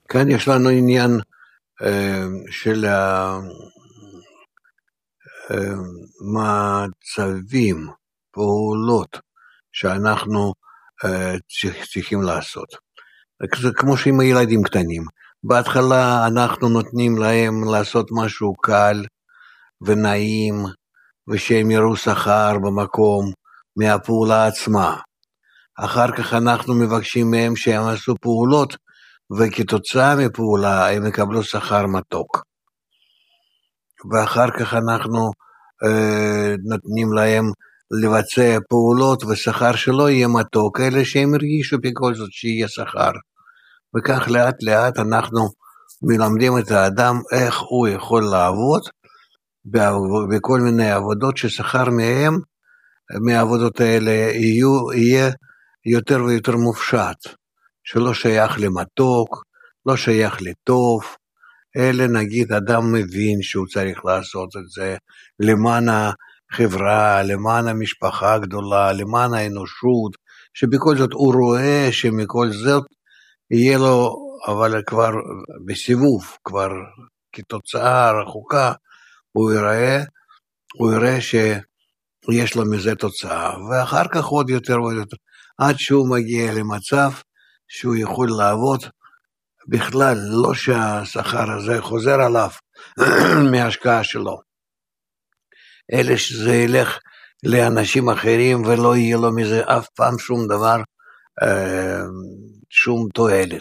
כאן יש לנו עניין של מצבים, פעולות שאנחנו צריכים לעשות. זה כמו שעם הילדים קטנים. בהתחלה אנחנו נותנים להם לעשות משהו קל ונעים, ושהם יראו שכר במקום מהפעולה עצמה. אחר כך אנחנו מבקשים מהם שהם עשו פעולות, וכתוצאה מפעולה הם יקבלו שכר מתוק. ואחר כך אנחנו נותנים להם לבצע פעולות ושכר שלא יהיה מתוק, אלא שהם הרגישו בכל זאת שיהיה שכר. וכך לאט לאט אנחנו מלמדים את האדם איך הוא יכול לעבוד בכל מיני עבודות ששכר מהם, מהעבודות האלה יהיה יותר ויותר מופשט, שלא שייך למתוק, לא שייך לטוב, אלא נגיד אדם מבין שהוא צריך לעשות את זה למען החברה, למען המשפחה הגדולה, למען האנושות, שבכל זאת הוא רואה שמכל זאת יהיה לו, אבל כבר בסיבוב, כבר כתוצאה רחוקה, הוא יראה שיש לו מזה תוצאה, ואחר כך עוד יותר ועוד יותר, עד שהוא מגיע למצב שהוא יכול לעבוד, בכלל לא שהשכר הזה חוזר עליו מההשקעה שלו, אלא שזה ילך לאנשים אחרים ולא יהיה לו מזה אף פעם שום דבר, שום תועלת.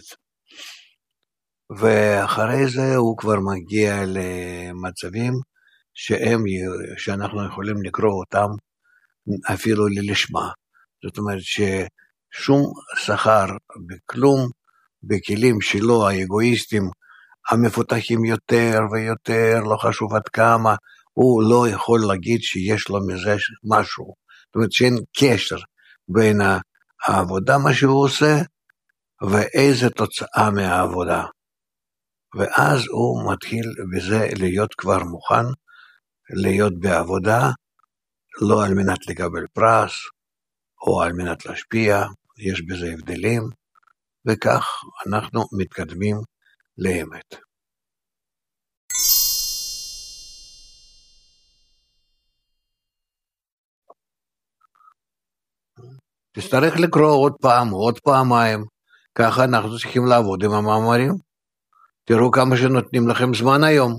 ואחרי זה הוא כבר מגיע למצבים שאנחנו יכולים לקרוא אותם אפילו ללשמה. זאת אומרת ששום שכר בכלום, בכלים שלו האגואיסטים המפותחים יותר ויותר, לא חשוב עד כמה, הוא לא יכול להגיד שיש לו מזה משהו. זאת אומרת שאין קשר בין העבודה, מה שהוא עושה, ואיזה תוצאה מהעבודה. ואז הוא מתחיל בזה להיות כבר מוכן, להיות בעבודה, לא על מנת לקבל פרס, או על מנת להשפיע, יש בזה הבדלים, וכך אנחנו מתקדמים לאמת. תצטרך לקרוא עוד פעם, עוד פעמיים, ככה אנחנו צריכים לעבוד עם המאמרים. תראו כמה שנותנים לכם זמן היום.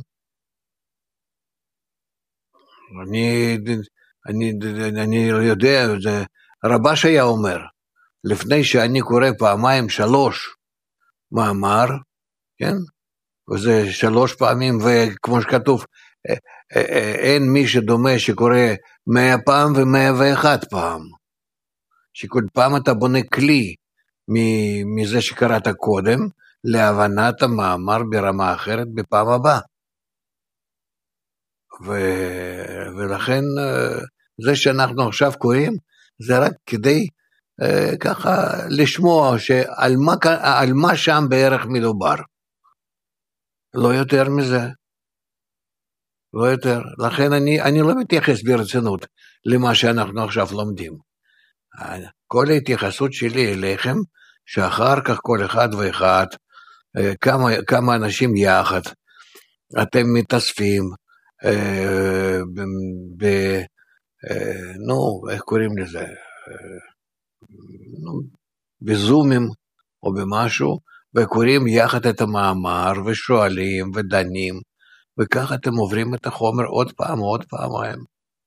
אני יודע, זה רבש היה אומר, לפני שאני קורא פעמיים 3 מאמר, כן? וזה 3 פעמים, וכמו שכתוב, אין מי שדומה שקורא 100 פעם ו101 פעם. שכל פעם אתה בונה כלי מזה שקראת קודם, להבנת המאמר ברמה אחרת בפעם הבאה. ולכן זה שאנחנו עכשיו קוראים, זה רק כדי ככה לשמוע על מה שם בערך מדובר. לא יותר מזה. לא יותר. לכן אני לא מתייחס ברצינות למה שאנחנו עכשיו לומדים. כל ההתייחסות שלי אליכם, שאחר כך כל אחד ואחד, כמה אנשים יחד, אתם מתאספים, איך קוראים לזה? בזומים או במשהו, וקוראים יחד את המאמר, ושואלים ודנים, וכך אתם עוברים את החומר עוד פעם, עוד פעמיים.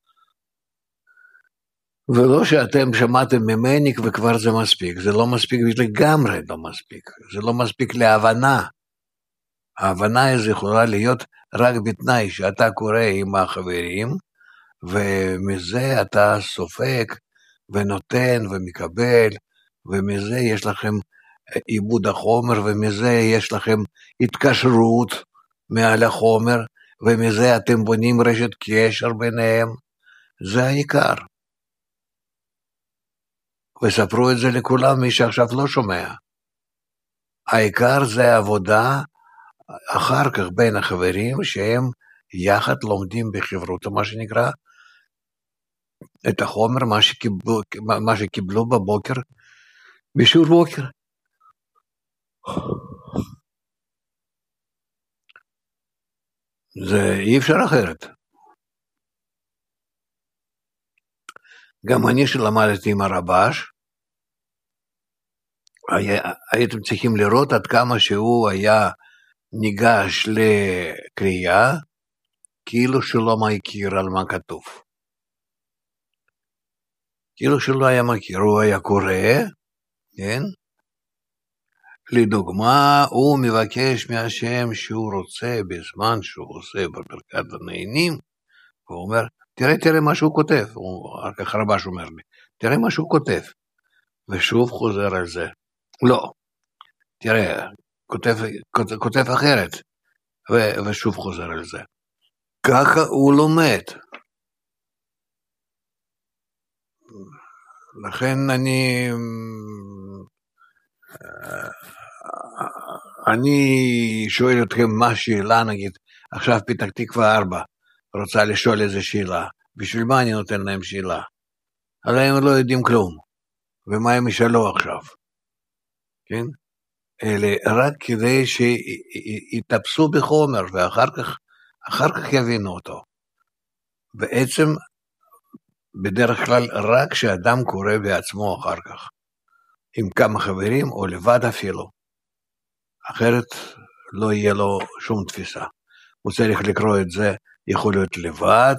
ולא שאתם שמעתם ממני וכבר זה מספיק, זה לא מספיק, לגמרי לא מספיק, זה לא מספיק להבנה. ההבנה הזו יכולה להיות רק בתנאי שאתה קורא עם החברים, ומזה אתה סופק ונותן ומקבל, ומזה יש לכם עיבוד החומר, ומזה יש לכם התקשרות מעל החומר, ומזה אתם בונים רשת קשר ביניהם, זה העיקר. וספרו את זה לכולם, מי שעכשיו לא שומע. העיקר זה עבודה אחר כך בין החברים שהם יחד לומדים בחברות, מה שנקרא, את החומר, מה שקיבלו בבוקר, בשיעור בוקר. זה אי אפשר אחרת. גם אני שלמדתי עם הרבש, הייתם צריכים לראות עד כמה שהוא היה ניגש לקריאה, כאילו שלא מכיר על מה כתוב. כאילו שלא היה מכיר, הוא היה קורא, כן? לדוגמה, הוא מבקש מהשם שהוא רוצה בזמן שהוא עושה בברכת הנהנים, הוא אומר, תראה מה שהוא כותב, אחר כך הרבש אומר לי, תראה מה שהוא כותב, ושוב חוזר על זה, לא, תראה, כותב אחרת, ושוב חוזר על זה. ככה הוא לומד. לכן אני שואל אתכם מה שאלה, נגיד, עכשיו פתח תקווה 4, רוצה לשאול איזה שאלה, בשביל מה אני נותן להם שאלה? הרי הם לא יודעים כלום, ומה הם ישאלו עכשיו, כן? אלה רק כדי שיתאפסו בחומר, ואחר כך יבינו אותו. בעצם, בדרך כלל, רק שאדם קורא בעצמו אחר כך, עם כמה חברים, או לבד אפילו, אחרת לא יהיה לו שום תפיסה. הוא צריך לקרוא את זה, יכול להיות לבד,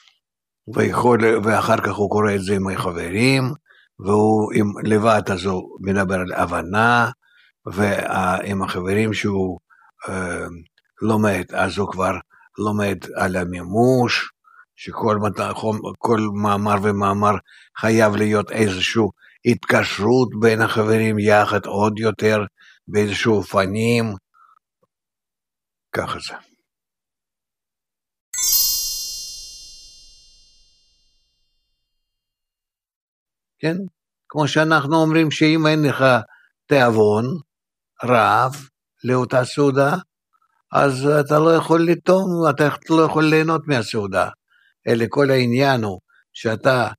ואחר כך הוא קורא את זה עם החברים, והוא לבד אז הוא מדבר על הבנה, ועם החברים שהוא לומד, אז הוא כבר לומד על המימוש, שכל מאמר ומאמר חייב להיות איזשהו התקשרות בין החברים יחד עוד יותר, באיזשהו אופנים, ככה זה. כן? כמו שאנחנו אומרים שאם אין לך תיאבון, רעב, לאותה סעודה, אז אתה לא יכול לטום, אתה לא יכול ליהנות מהסעודה. אלא כל העניין הוא שאתה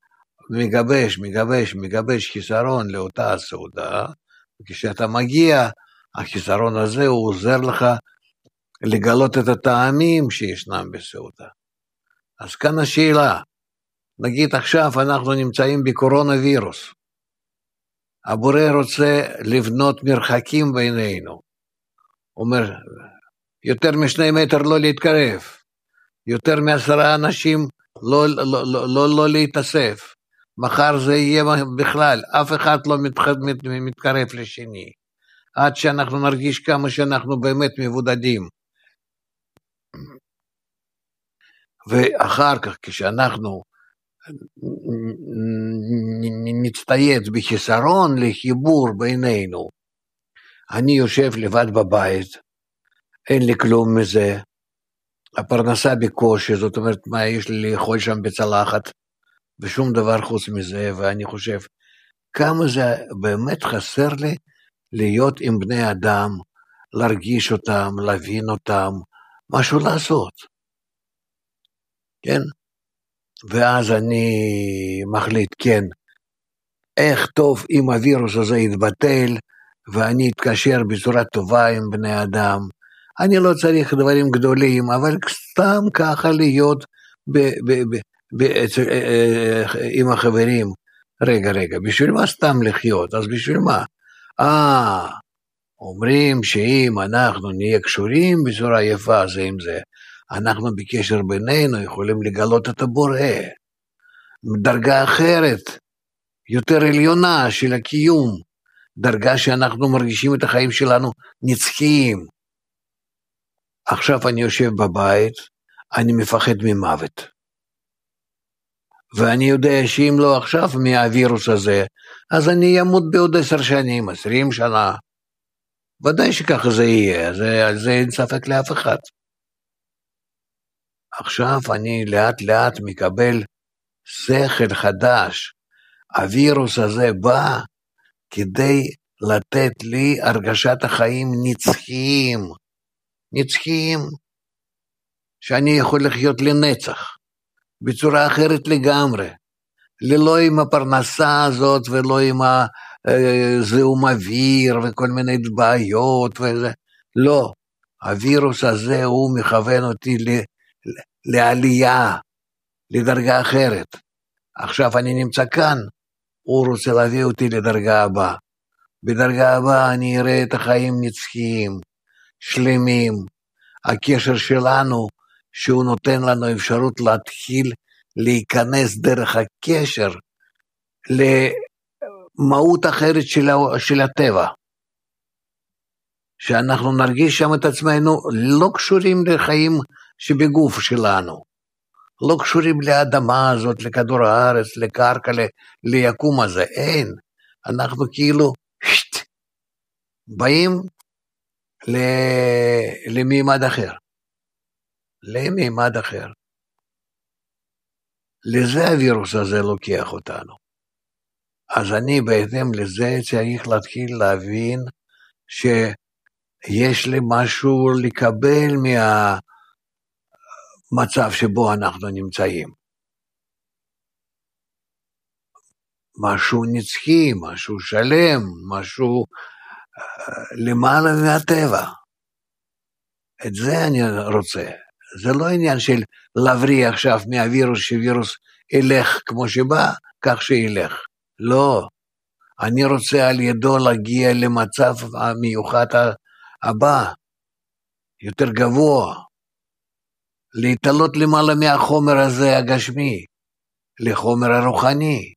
מגבש חיסרון לאותה סעודה, וכשאתה מגיע, החיסרון הזה הוא עוזר לך לגלות את הטעמים שישנם בסעודה. אז כאן השאלה, נגיד עכשיו אנחנו נמצאים בקורונה וירוס, הבורא רוצה לבנות מרחקים בינינו, אומר, יותר מ2 מטר לא להתקרב, יותר מ10 אנשים לא להתאסף, מחר זה יהיה בכלל, אף אחד לא מתקרב לשני, עד שאנחנו נרגיש כמה שאנחנו באמת מבודדים. ואחר כך כשאנחנו נצטייץ בחיסרון לחיבור בינינו, אני יושב לבד בבית, אין לי כלום מזה, הפרנסה בקושי, זאת אומרת, מה יש לי לאכול שם בצלחת, ושום דבר חוץ מזה, ואני חושב, כמה זה באמת חסר לי להיות עם בני אדם, להרגיש אותם, להבין אותם, משהו לעשות. כן? ואז אני מחליט, כן, איך טוב אם הווירוס הזה יתבטל, ואני אתקשר בצורה טובה עם בני אדם, אני לא צריך דברים גדולים, אבל סתם ככה להיות עם החברים. רגע, בשביל מה סתם לחיות? אז בשביל מה? אומרים שאם אנחנו נהיה קשורים בצורה יפה זה עם זה, אנחנו בקשר בינינו יכולים לגלות את הבורא, דרגה אחרת, יותר עליונה של הקיום, דרגה שאנחנו מרגישים את החיים שלנו נצחיים. עכשיו אני יושב בבית, אני מפחד ממוות. ואני יודע שאם לא עכשיו מהווירוס הזה, אז אני אמות בעוד 10 שנים, 20 שנה. ודאי שככה זה יהיה, על זה אין ספק לאף אחד. עכשיו אני לאט לאט מקבל שכל חדש. הווירוס הזה בא כדי לתת לי הרגשת החיים נצחיים, שאני יכול לחיות לנצח, בצורה אחרת לגמרי, ללא עם הפרנסה הזאת ולא עם זיהום אוויר וכל מיני בעיות וזה, לא, הווירוס הזה הוא מכוון אותי לעלייה, לדרגה אחרת. עכשיו אני נמצא כאן, הוא רוצה להביא אותי לדרגה הבאה. בדרגה הבאה אני אראה את החיים נצחיים, שלמים, הקשר שלנו, שהוא נותן לנו אפשרות להתחיל להיכנס דרך הקשר למהות אחרת של הטבע. שאנחנו נרגיש שם את עצמנו לא קשורים לחיים שבגוף שלנו, לא קשורים לאדמה הזאת, לכדור הארץ, לקרקע, ליקום הזה, אין. אנחנו כאילו באים למימד אחר, למימד אחר. לזה הווירוס הזה לוקח אותנו. אז אני בהתאם לזה צריך להתחיל להבין שיש לי משהו לקבל מהמצב שבו אנחנו נמצאים. משהו נצחי, משהו שלם, משהו למעלה מהטבע. את זה אני רוצה. זה לא עניין של להבריא עכשיו מהווירוס, שווירוס ילך כמו שבא, כך שילך. לא. אני רוצה על ידו להגיע למצב המיוחד הבא, יותר גבוה, להתעלות למעלה מהחומר הזה הגשמי, לחומר הרוחני.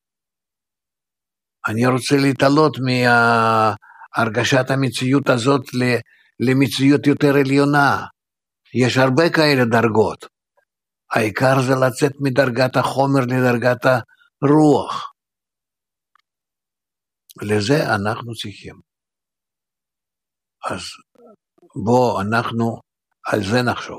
אני רוצה להתעלות מהרגשת המציאות הזאת למציאות יותר עליונה. יש הרבה כאלה דרגות. העיקר זה לצאת מדרגת החומר לדרגת הרוח. לזה אנחנו צריכים. אז בוא אנחנו על זה נחשוב.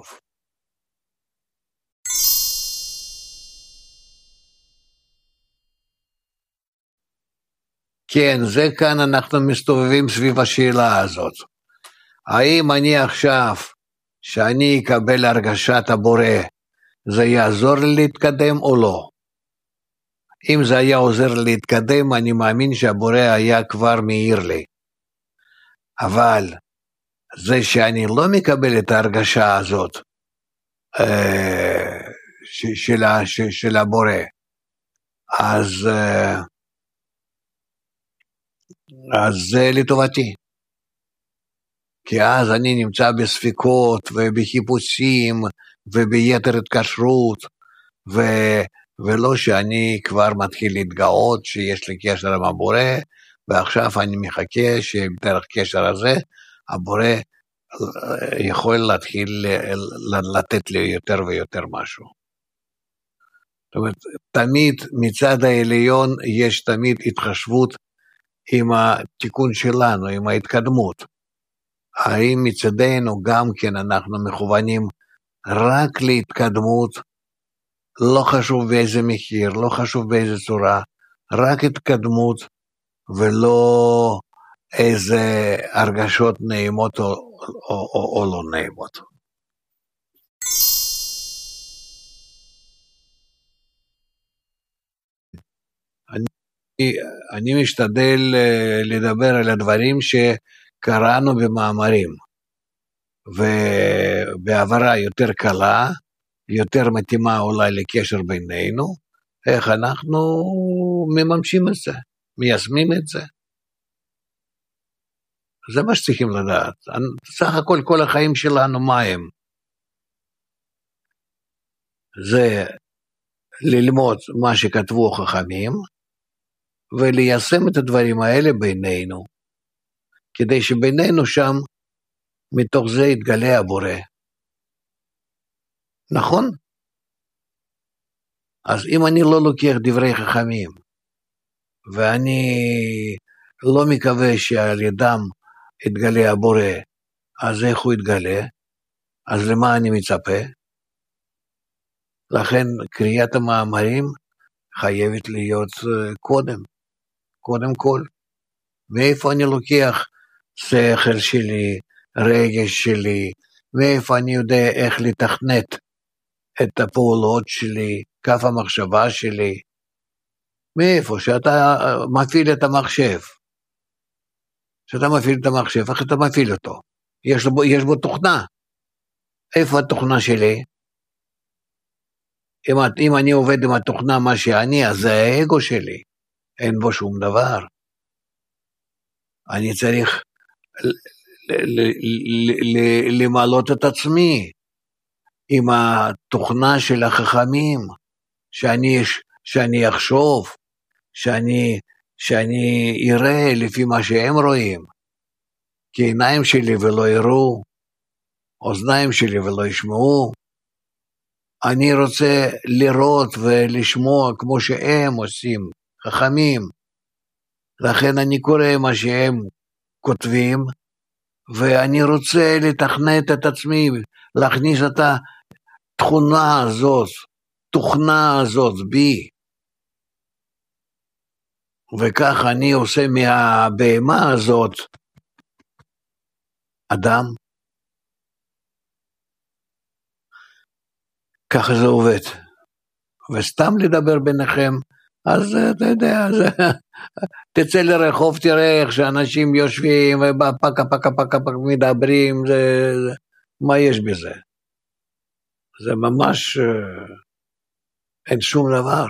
כן, זה כאן אנחנו מסתובבים סביב השאלה הזאת. האם אני עכשיו, שאני אקבל הרגשת הבורא, זה יעזור לי להתקדם או לא? אם זה היה עוזר לי להתקדם, אני מאמין שהבורא היה כבר מאיר לי. אבל זה שאני לא מקבל את ההרגשה הזאת של הבורא, אז זה לטובתי. כי אז אני נמצא בספיקות ובחיפושים וביתר התקשרות, ולא שאני כבר מתחיל להתגאות שיש לי קשר עם הבורא, ועכשיו אני מחכה שדרך קשר הזה הבורא יכול להתחיל לתת לי יותר ויותר משהו. זאת אומרת, תמיד מצד העליון יש תמיד התחשבות עם התיקון שלנו, עם ההתקדמות. האם מצדנו גם כן אנחנו מכוונים רק להתקדמות, לא חשוב באיזה מחיר, לא חשוב באיזה צורה, רק התקדמות ולא איזה הרגשות נעימות או לא נעימות. אני משתדל לדבר על הדברים שקראנו במאמרים, ובעברה יותר קלה, יותר מתאימה אולי לקשר בינינו, איך אנחנו מממשים את זה, מיישמים את זה. זה מה שצריכים לדעת. סך הכל כל החיים שלנו מה הם? זה ללמוד מה שכתבו חכמים, וליישם את הדברים האלה בינינו, כדי שבינינו שם, מתוך זה יתגלה הבורא. נכון? אז אם אני לא לוקח דברי חכמים, ואני לא מקווה שעל ידם יתגלה הבורא, אז איך הוא יתגלה? אז למה אני מצפה? לכן קריאת המאמרים חייבת להיות קודם כל. מאיפה אני לוקח שכל שלי, רגש שלי, מאיפה אני יודע איך לתכנת את הפעולות שלי, כף המחשבה שלי, מאיפה שאתה מפעיל את המחשב. כשאתה מפעיל את המחשב, איך אתה מפעיל אותו? יש בו תוכנה. איפה התוכנה שלי? אם אני עובד עם התוכנה מה שאני, אז זה האגו שלי. אין בו שום דבר. אני צריך למעלות את עצמי עם התוכנה של החכמים, שאני אחשוב, שאני אראה לפי מה שהם רואים, כי עיניים שלי ולא יראו, אוזניים שלי ולא ישמעו. אני רוצה לראות ולשמוע כמו שהם עושים, חכמים. לכן אני קורא מה שהם כותבים, ואני רוצה לתכנת את עצמי, להכניס את התוכנה הזאת בי. וכך אני עושה מהבהמה הזאת אדם. ככה זה עובד. וסתם לדבר ביניכם, אז אתה יודע, תצא לרחוב, תראה איך שאנשים יושבים ופקה מדברים, מה יש בזה? זה ממש אין שום דבר.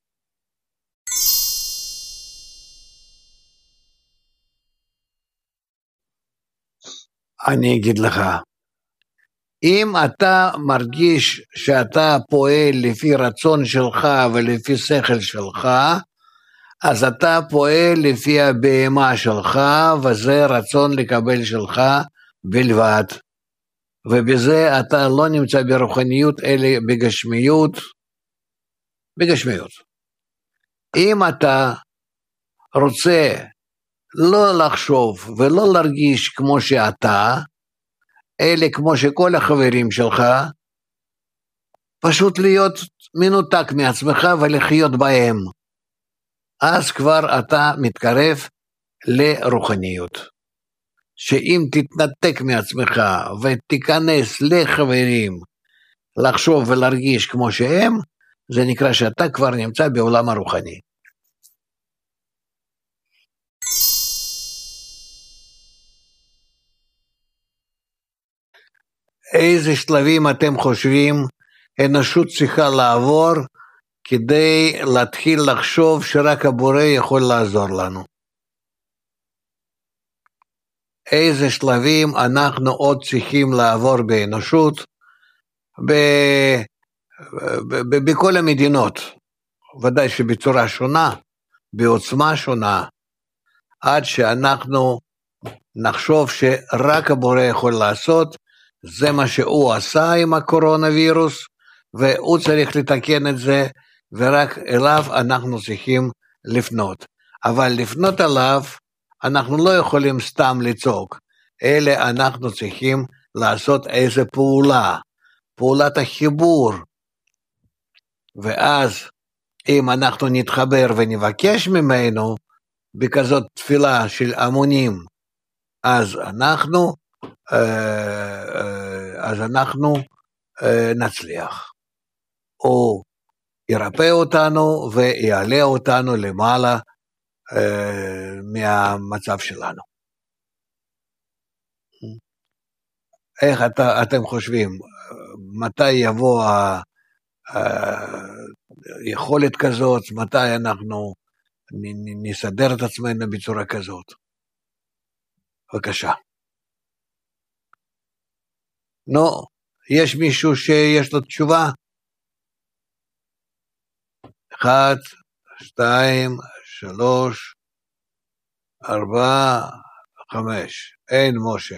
אני אגיד לך, אם אתה מרגיש שאתה פועל לפי רצון שלך ולפי שכל שלך, אז אתה פועל לפי הבהמה שלך, וזה רצון לקבל שלך בלבד. ובזה אתה לא נמצא ברוחניות, אלא בגשמיות. אם אתה רוצה לא לחשוב ולא להרגיש כמו שאתה, אלא כמו שכל החברים שלך, פשוט להיות מנותק מעצמך ולחיות בהם. אז כבר אתה מתקרב לרוחניות. שאם תתנתק מעצמך ותיכנס לחברים, לחשוב ולהרגיש כמו שהם, זה נקרא שאתה כבר נמצא בעולם הרוחני. איזה שלבים אתם חושבים האנושות צריכה לעבור כדי להתחיל לחשוב שרק הבורא יכול לעזור לנו? איזה שלבים אנחנו עוד צריכים לעבור באנושות בכל המדינות, ודאי שבצורה שונה, בעוצמה שונה, עד שאנחנו נחשוב שרק הבורא יכול לעשות. זה מה שהוא עשה עם הקורונה וירוס, והוא צריך לתקן את זה, ורק אליו אנחנו צריכים לפנות. אבל לפנות עליו, אנחנו לא יכולים סתם לצעוק, אלא אנחנו צריכים לעשות איזו פעולה, פעולת החיבור. ואז אם אנחנו נתחבר ונבקש ממנו, בכזאת תפילה של המונים, אז אנחנו נצליח. הוא ירפא אותנו ויעלה אותנו למעלה מהמצב שלנו. איך אתם חושבים, מתי יבוא יכולת כזאת, מתי אנחנו נסדר את עצמנו בצורה כזאת? בבקשה. יש מישהו שיש לו תשובה? 1, 2, 3, 4, 5. אין משה.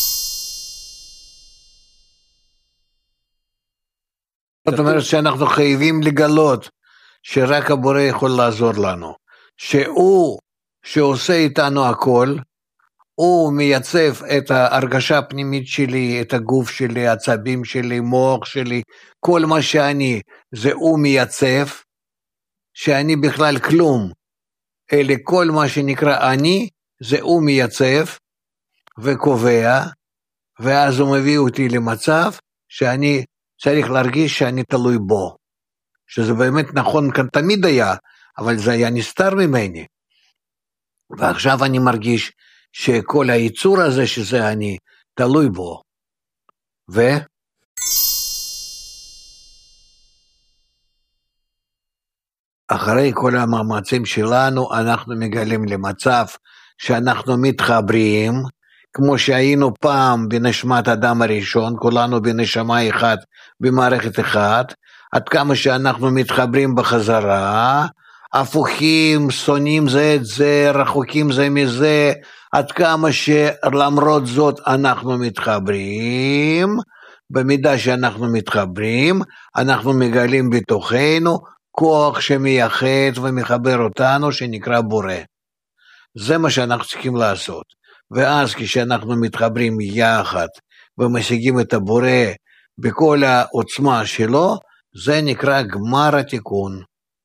זאת אומרת שאנחנו חייבים לגלות שרק הבורא יכול לעזור לנו. שהוא שעושה איתנו הכל, הוא מייצב את ההרגשה הפנימית שלי, את הגוף שלי, העצבים שלי, מוח שלי, כל מה שאני, זה הוא מייצב, שאני בכלל כלום, אלא כל מה שנקרא אני, זה הוא מייצב וקובע, ואז הוא מביא אותי למצב שאני צריך להרגיש שאני תלוי בו, שזה באמת נכון כאן תמיד היה, אבל זה היה נסתר ממני, ועכשיו אני מרגיש שכל היצור הזה שזה אני, תלוי בו. אחרי כל המאמצים שלנו, אנחנו מגלים למצב שאנחנו מתחברים, כמו שהיינו פעם בנשמת אדם הראשון, כולנו בנשמה אחת, במערכת אחת, עד כמה שאנחנו מתחברים בחזרה, הפוכים, שונאים זה את זה, רחוקים זה מזה, עד כמה שלמרות זאת אנחנו מתחברים, במידה שאנחנו מתחברים, אנחנו מגלים בתוכנו, כוח שמייחד ומחבר אותנו שנקרא בורא. זה מה שאנחנו צריכים לעשות. ואז כשאנחנו מתחברים יחד ומשיגים את הבורא בכל העוצמה שלו, זה נקרא גמר התיקון.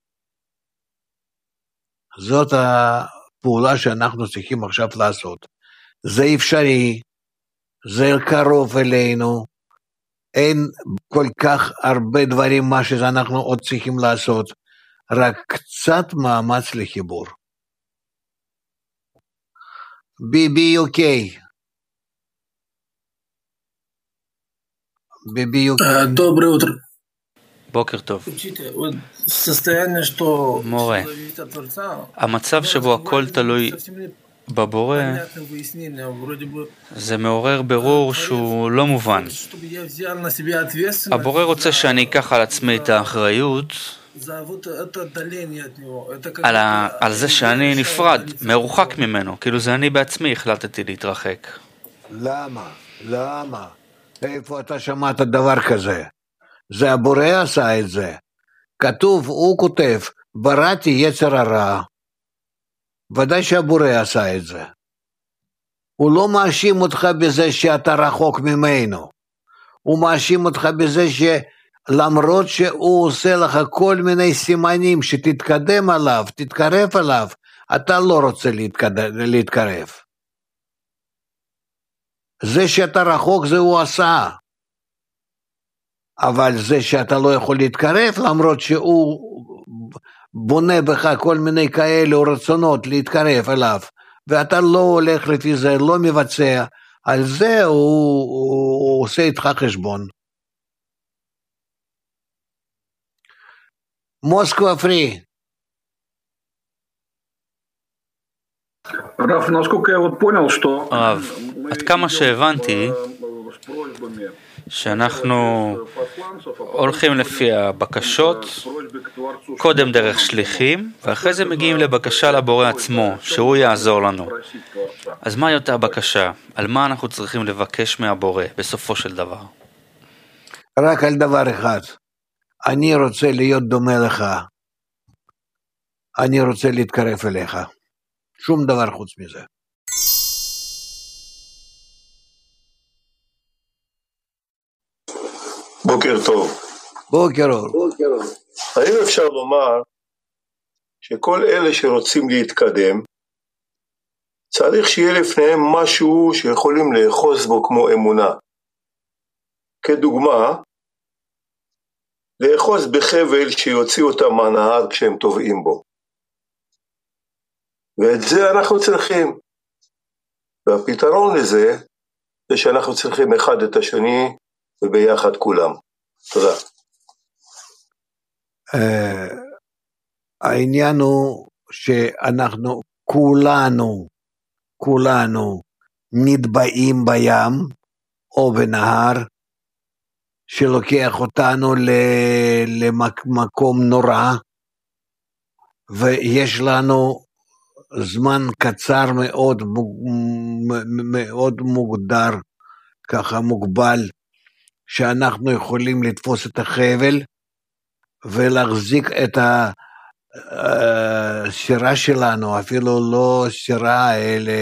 זאת הפעולה שאנחנו צריכים עכשיו לעשות. זה אפשרי, זה קרוב אלינו, אין כל כך הרבה דברים מה שאנחנו עוד צריכים לעשות, רק קצת מאמץ לחיבור. BBUK. Доброе утро. בוקר טוב. Состояние, что מורה, המצב שבו הכל תלוי בבורא, זה מעורר ברור שהוא לא מובן. הבורא רוצה שאני אקח על עצמי את האחריות על זה שאני נפרד, מרוחק ממנו, כאילו זה אני בעצמי החלטתי להתרחק. למה? איפה אתה שמעת דבר כזה? זה הבורא עשה את זה. כתוב, הוא כותב, בראתי יצר הרע. ודאי שהבורא עשה את זה. הוא לא מאשים אותך בזה שאתה רחוק ממנו. הוא מאשים אותך בזה שלמרות שהוא עושה לך כל מיני סימנים שתתקדם עליו, תתקרב עליו, אתה לא רוצה להתקרב. זה שאתה רחוק זה הוא עשה. אבל זה שאתה לא יכול להתקרב, למרות שהוא בונה בך כל מיני כאלה רצונות להתקרב אליו, ואתה לא הולך לפי זה, לא מבצע, על זה הוא עושה איתך חשבון. מוסקבה פרי. הרב, עד כמה שהבנתי, שאנחנו הולכים לפי הבקשות, קודם דרך שליחים, ואחרי זה מגיעים לבקשה לבורא עצמו, שהוא יעזור לנו. אז מהי אותה הבקשה? על מה אנחנו צריכים לבקש מהבורא בסופו של דבר? רק על דבר אחד. אני רוצה להיות דומה לך. אני רוצה להתקרב אליך. שום דבר חוץ מזה. בוקר טוב. בוקר אור. האם אפשר לומר שכל אלה שרוצים להתקדם, צריך שיהיה לפניהם משהו שיכולים לאחוז בו כמו אמונה? כדוגמה, לאחוז בחבל שיוציא אותם מהנהר כשהם טובעים בו. ואת זה אנחנו צריכים. והפתרון לזה, זה שאנחנו צריכים אחד את השני, וביחד כולם. תודה. העניין הוא שאנחנו כולנו נטבעים בים או בנהר שלוקח אותנו למקום נורא, ויש לנו זמן קצר מאוד, מאוד מוגדר, ככה מוגבל, שאנחנו יכולים לתפוס את החבל ולהחזיק את השירה שלנו, אפילו לא שירה, אלא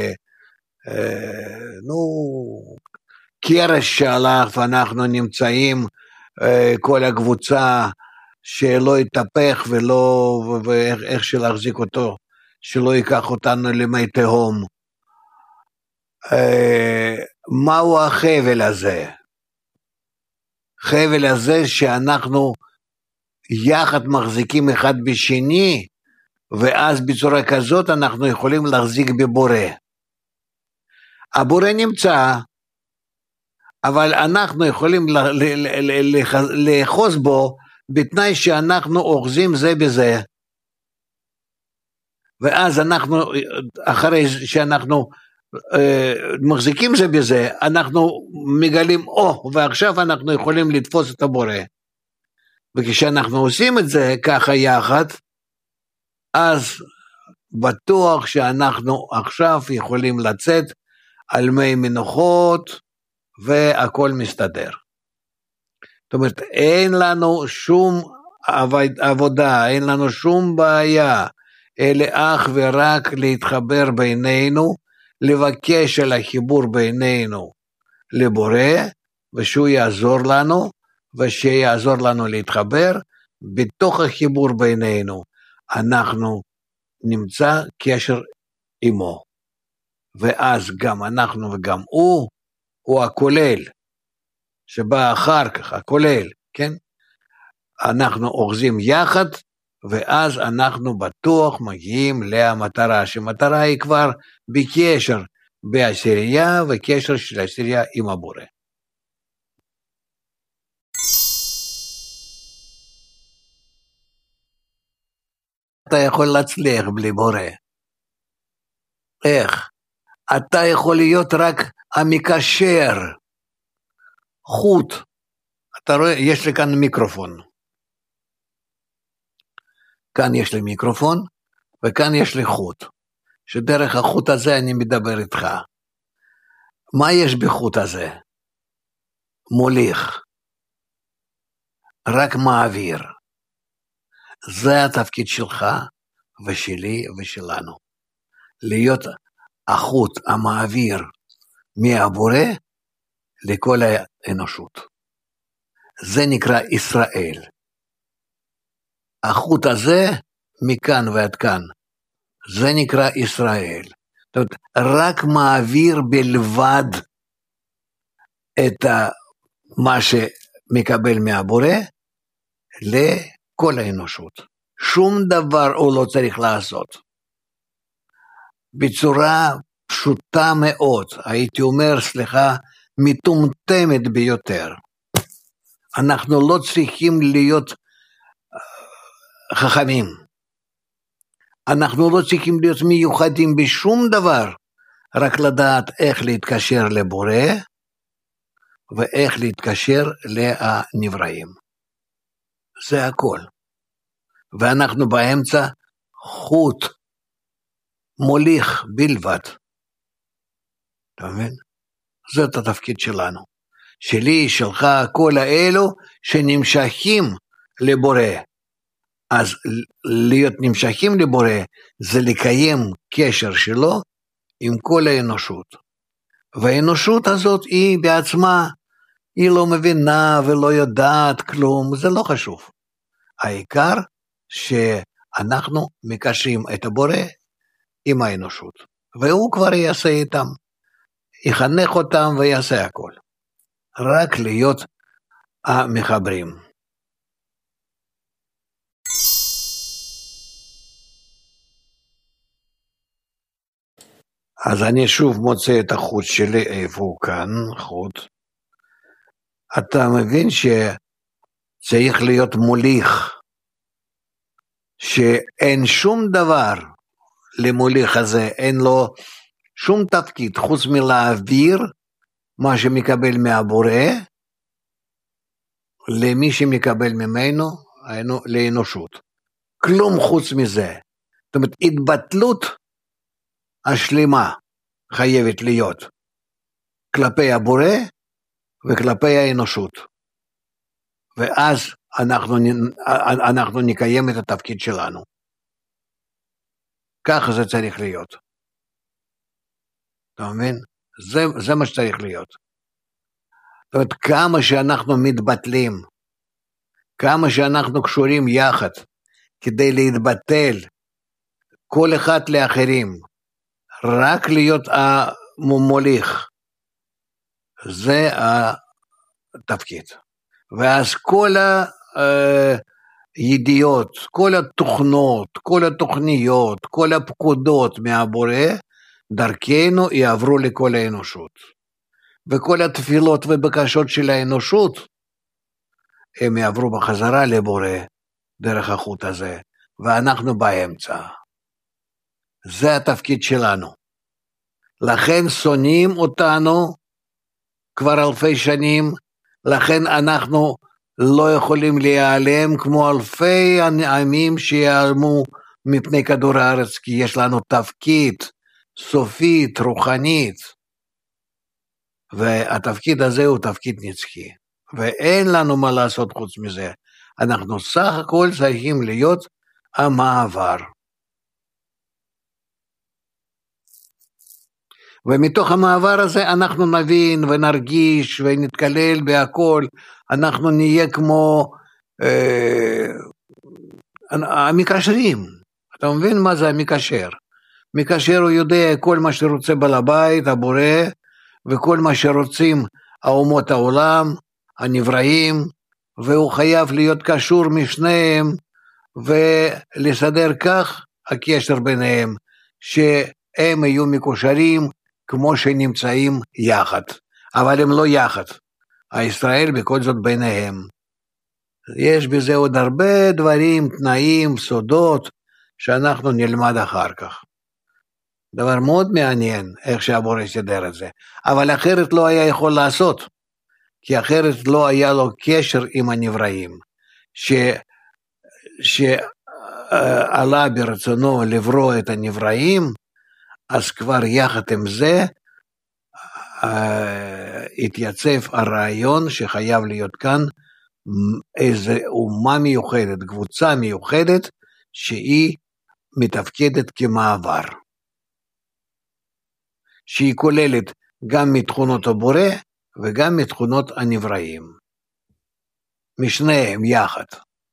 קרש שהלך, ואנחנו נמצאים כל הקבוצה שלא יתהפך ואיך שלהחזיק אותו, שלא ייקח אותנו למי תהום. מהו החבל הזה? חבל הזה שאנחנו יחד מחזיקים אחד בשני, ואז בצורה כזאת אנחנו יכולים להחזיק בבורא. הבורא נמצא, אבל אנחנו יכולים לאחוז בו בתנאי שאנחנו אוחזים זה בזה, ואז אנחנו, אחרי שאנחנו מחזיקים זה בזה, אנחנו מגלים, ועכשיו אנחנו יכולים לתפוס את הבורא. וכשאנחנו עושים את זה ככה יחד, אז בטוח שאנחנו עכשיו יכולים לצאת על מי מנוחות, והכל מסתדר. זאת אומרת, אין לנו שום עבודה, אין לנו שום בעיה, אלא אך ורק להתחבר בינינו, לבקש על החיבור בינינו לבורא, ושהוא יעזור לנו, ושיעזור לנו להתחבר, בתוך החיבור בינינו, אנחנו נמצא קשר עמו, ואז גם אנחנו וגם הוא הכולל, שבא אחר כך, הכולל, כן? אנחנו אוחזים יחד, ואז אנחנו בטוח מגיעים למטרה, שמטרה היא כבר בקשר בעשירייה, וקשר של עשירייה עם הבורא. אתה יכול להצליח בלי בורא. איך? אתה יכול להיות רק המקשר, חוט. אתה רואה, יש לי כאן מיקרופון. כאן יש לי מיקרופון, וכאן יש לי חוט. שדרך החוט הזה אני מדבר איתך. מה יש בחוט הזה? מוליך. רק מעביר. זה התפקיד שלך, ושלי ושלנו. להיות החוט המעביר מהבורא לכל האנושות. זה נקרא ישראל. החוט הזה מכאן ועד כאן, זה נקרא ישראל. זאת אומרת, רק מעביר בלבד את מה שמקבל מהבורא לכל האנושות. שום דבר הוא לא צריך לעשות. בצורה פשוטה מאוד, הייתי אומר, מטומטמת ביותר. אנחנו לא צריכים להיות חכמים. אנחנו לא צריכים להיות מיוחדים בשום דבר, רק לדעת איך להתקשר לבורא, ואיך להתקשר לנבראים. זה הכל. ואנחנו באמצע חוט, מוליך בלבד. אתה מבין? זאת התפקיד שלנו. שלי, שלך, כל האלו שנמשכים לבורא. אז להיות נמשכים לבורא, זה לקיים קשר שלו עם כל האנושות. והאנושות הזאת היא בעצמה, היא לא מבינה ולא יודעת כלום, זה לא חשוב. העיקר שאנחנו מקשרים את הבורא עם האנושות. והוא כבר יעשה איתם, יחנך אותם ויעשה הכל. רק להיות המחברים. אז אני שוב מוצא את החוט שלי, איפה הוא כאן, חוט. אתה מבין שצריך להיות מוליך, שאין שום דבר למוליך הזה, אין לו שום תפקיד, חוץ מלהעביר מה שמקבל מהבורא, למי שמקבל ממנו, לאנושות. כלום חוץ מזה. זאת אומרת, התבטלות השלימה חייבת להיות כלפי הבורא וכלפי האנושות. ואז אנחנו נקיים את התפקיד שלנו. ככה זה צריך להיות. אתה מבין? זה מה שצריך להיות. זאת אומרת, כמה שאנחנו מתבטלים, כמה שאנחנו קשורים יחד, כדי להתבטל, כל אחד לאחרים, רק להיות המוליך, זה התפקיד. ואז כל הידיעות, כל התוכנות, כל התוכניות, כל הפקודות מהבורא, דרכנו יעברו לכל האנושות. וכל התפילות ובקשות של האנושות, הם יעברו בחזרה לבורא דרך החוט הזה, ואנחנו באמצע. זה התפקיד שלנו. לכן שונאים אותנו כבר אלפי שנים, לכן אנחנו לא יכולים להיעלם כמו אלפי עמים שיעלמו מפני כדור הארץ, כי יש לנו תפקיד סופית, רוחנית, והתפקיד הזה הוא תפקיד נצחי, ואין לנו מה לעשות חוץ מזה. אנחנו סך הכל צריכים להיות המעבר. ומתוך המעבר הזה אנחנו נבין ונרגיש ונתקלל בהכל, אנחנו נהיה כמו המקשרים. אתה מבין מה זה המקשר? מקשר הוא יודע כל מה שרוצה בעל הבית, הבורא, וכל מה שרוצים האומות העולם, הנבראים, והוא חייב להיות קשור משניהם, ולסדר כך הקשר ביניהם, שהם יהיו מקושרים כמו שנמצאים יחד, אבל הם לא יחד. הישראל בכל זאת ביניהם. יש בזה עוד הרבה דברים, תנאים, סודות, שאנחנו נלמד אחר כך. דבר מאוד מעניין איך שהבורא יסדר את זה, אבל אחרת לא היה יכול לעשות, כי אחרת לא היה לו קשר עם הנבראים, שעלה ברצונו לברוא את הנבראים, אז כבר יחד עם זה התייצב הרעיון שחייב להיות כאן איזו אומה מיוחדת, קבוצה מיוחדת, שהיא מתפקדת כמעבר, שהיא כוללת גם מתכונות הבורא וגם מתכונות הנבראים, משניהם יחד,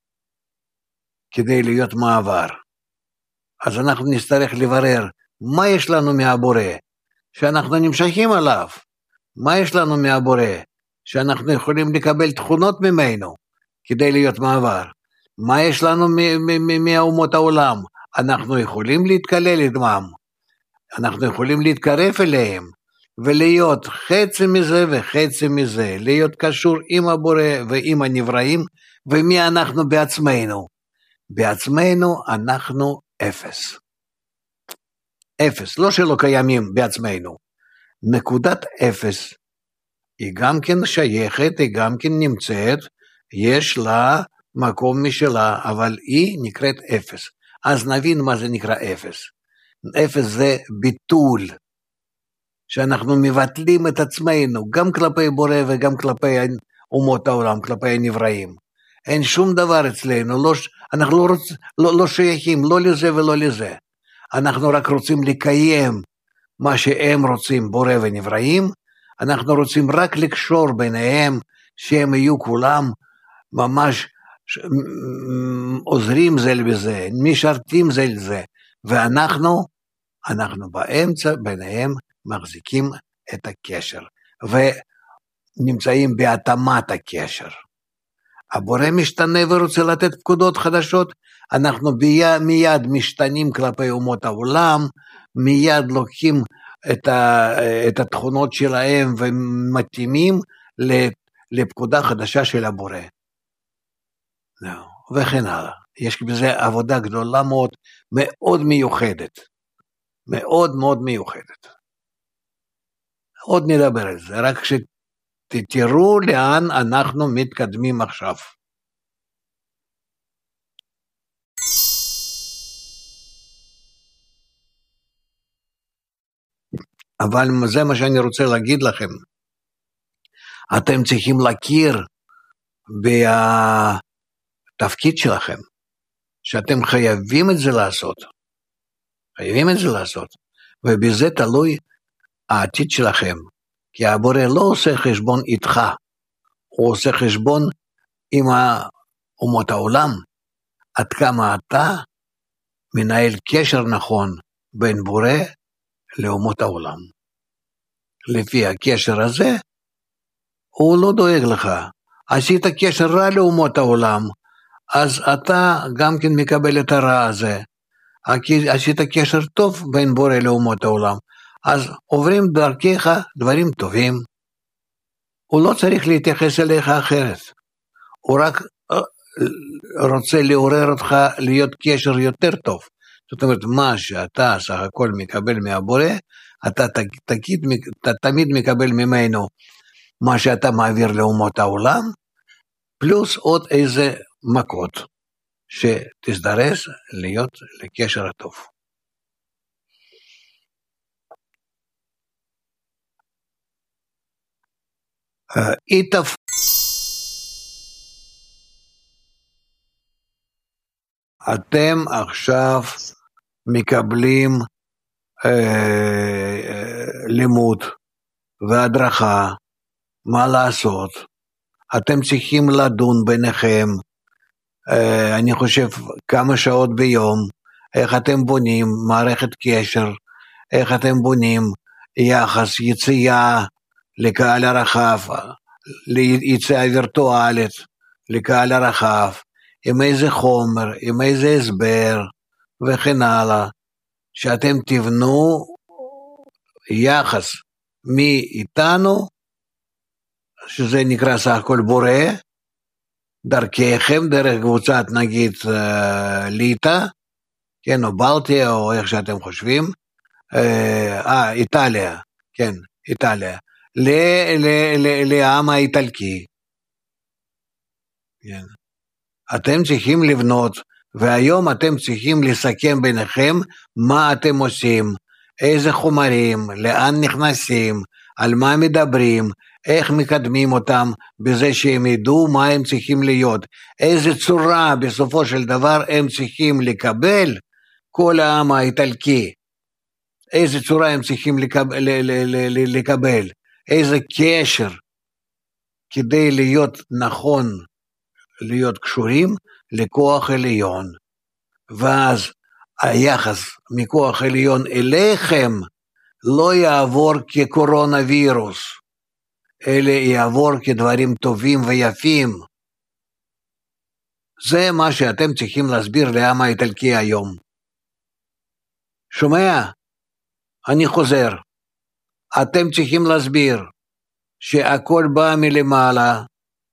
כדי להיות מעבר. אז אנחנו נצטרך לברר מה יש לנו מהבורא שאנחנו נמשכים עליו, מה יש לנו מהבורא שאנחנו יכולים לקבל תכונות ממנו כדי להיות מעבר, מה יש לנו מאומות העולם, אנחנו יכולים להתקלל עמם, אנחנו יכולים להתקרב אליהם, ולהיות חצי מזה וחצי מזה, להיות קשור עם הבורא ועם הנבראים, ומי אנחנו בעצמנו? בעצמנו אנחנו אפס. אפס, לא שלא קיימים בעצמנו. נקודת אפס, היא גם כן שייכת, היא גם כן נמצאת, יש לה מקום משלה, אבל היא נקראת אפס. אז נבין מה זה נקרא אפס. אפס זה ביטול, שאנחנו מבטלים את עצמנו, גם כלפי בורא וגם כלפי אומות העולם, כלפי הנבראים. אין שום דבר אצלנו, אנחנו לא שייכים, לא לזה ולא לזה. אנחנו רק רוצים לקיים מה שהם רוצים, בורא ונבראים, אנחנו רוצים רק לקשור ביניהם, שהם יהיו כולם ממש עוזרים זה לזה, משרתים זה לזה, ואנחנו באמצע ביניהם מחזיקים את הקשר, ונמצאים בהתאמת הקשר. הבורא משתנה ורוצה לתת פקודות חדשות, אנחנו מיד משתנים כלפי אומות העולם, מיד לוקחים את התכונות שלהם ומתאימים לפקודה חדשה של הבורא. וכן הלאה. יש בזה עבודה גדולה מאוד, מאוד מיוחדת. מאוד מאוד מיוחדת. עוד נדבר על זה, רק שתראו לאן אנחנו מתקדמים עכשיו. אבל זה מה שאני רוצה להגיד לכם. אתם צריכים להכיר בתפקיד שלכם, שאתם חייבים את זה לעשות. חייבים את זה לעשות. ובזה תלוי העתיד שלכם. כי הבורא לא עושה חשבון איתך, הוא עושה חשבון עם אומות העולם. עד כמה אתה מנהל קשר נכון בין בורא לאומות העולם. לפי הקשר הזה, הוא לא דואג לך. עשית קשר רע לאומות העולם, אז אתה גם כן מקבל את הרע הזה. עשית קשר טוב בין בורא לאומות העולם, אז עוברים דרכך דברים טובים, הוא לא צריך להתייחס אליך אחרת, הוא רק רוצה לעורר אותך להיות קשר יותר טוב. זאת אומרת, מה שאתה סך הכל מקבל מהבורא, אתה תמיד מקבל ממנו מה שאתה מעביר לאומות העולם, פלוס עוד איזה מכות, שתזדרז להיות לקשר הטוב. אתם עכשיו מקבלים לימוד והדרכה, מה לעשות, אתם צריכים לדון ביניכם, אני חושב כמה שעות ביום, איך אתם בונים מערכת קשר, איך אתם בונים יחס יציאה לקהל הרחב, ליציאה וירטואלית לקהל הרחב, עם איזה חומר, עם איזה הסבר וכן הלאה, שאתם תבנו יחס מאיתנו, שזה נקרא סך הכל בורא, דרככם, דרך קבוצת נגיד ליטא, כן, או בלטיה, או איך שאתם חושבים, איטליה, כן, איטליה, לעם האיטלקי. כן. אתם צריכים לבנות, והיום אתם צריכים לסכם ביניכם מה אתם עושים, איזה חומרים, לאן נכנסים, על מה מדברים, איך מקדמים אותם בזה שהם ידעו מה הם צריכים להיות, איזה צורה בסופו של דבר הם צריכים לקבל, כל העם האיטלקי, איזה צורה הם צריכים לקבל, איזה קשר, כדי להיות נכון, להיות קשורים לכוח עליון, ואז היחס מכוח עליון אליכם לא יעבור כקורונה וירוס, אלא יעבור כדברים טובים ויפים. זה מה שאתם צריכים להסביר לעם האיטלקי היום. שומע? אני חוזר. אתם צריכים להסביר שהכל בא מלמעלה,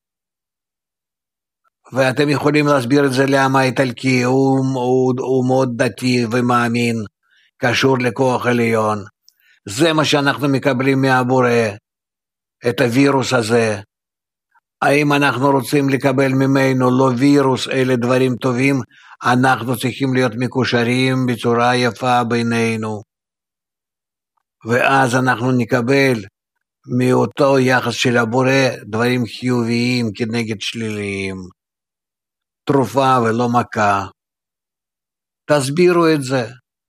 ואתם יכולים להסביר את זה לעם האיטלקי, הוא מאוד דתי ומאמין, קשור לכוח עליון. זה מה שאנחנו מקבלים מהבורא, את הווירוס הזה. האם אנחנו רוצים לקבל ממנו לא וירוס, אלה דברים טובים, אנחנו צריכים להיות מקושרים בצורה יפה בינינו. ואז אנחנו נקבל מאותו יחס של הבורא דברים חיוביים כנגד שליליים. תרופה ולא מכה. תסבירו את זה.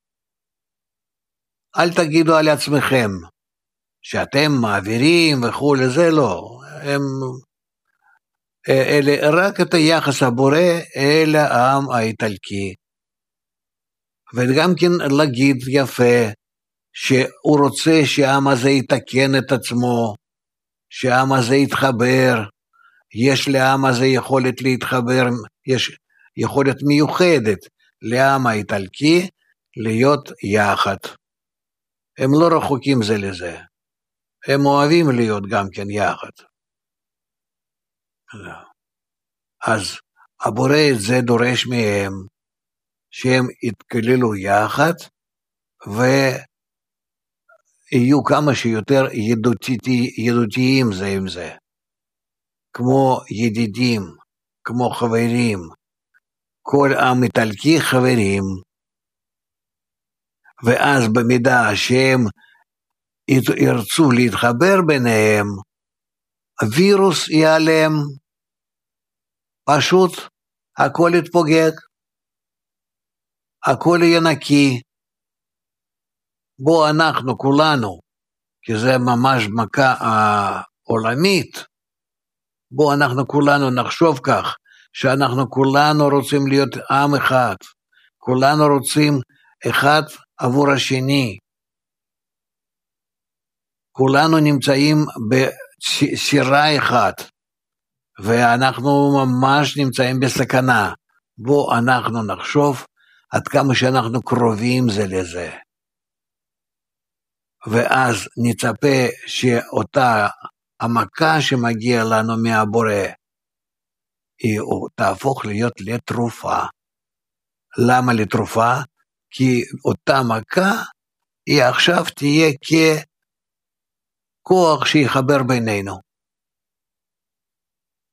אל תגידו על עצמכם שאתם מעבירים וכו', זה לא. אלה רק את היחס הבורא אל העם האיטלקי. וגם כן להגיד יפה שהוא רוצה שהעם הזה יתקן את עצמו, שהעם הזה יתחבר, יש לעם הזה יכולת להתחבר, יש יכולת מיוחדת לעם האיטלקי להיות יחד. הם לא רחוקים זה לזה, הם אוהבים להיות גם כן יחד. אז הבורא את זה דורש מהם, שהם יתכללו יחד, ויהיו כמה שיותר ידידותיים זה עם זה. כמו ידידים, כמו חברים, כל עם איטלקי חברים, ואז במידה שהם ירצו להתחבר ביניהם, הווירוס ייעלם, פשוט הכל יתפוגג, הכל יהיה נקי. בו אנחנו כולנו, כי זה ממש מכה עולמית, בו אנחנו כולנו נחשוב כך, שאנחנו כולנו רוצים להיות עם אחד, כולנו רוצים אחד עבור השני, כולנו נמצאים בסירה אחת, ואנחנו ממש נמצאים בסכנה, בו אנחנו נחשוב עד כמה שאנחנו קרובים זה לזה, ואז נצפה שאותה המכה שמגיע לנו מהבורא, היא תהפוך להיות לתרופה. למה לתרופה? כי אותה מכה, היא עכשיו תהיה ככוח שיחבר בינינו.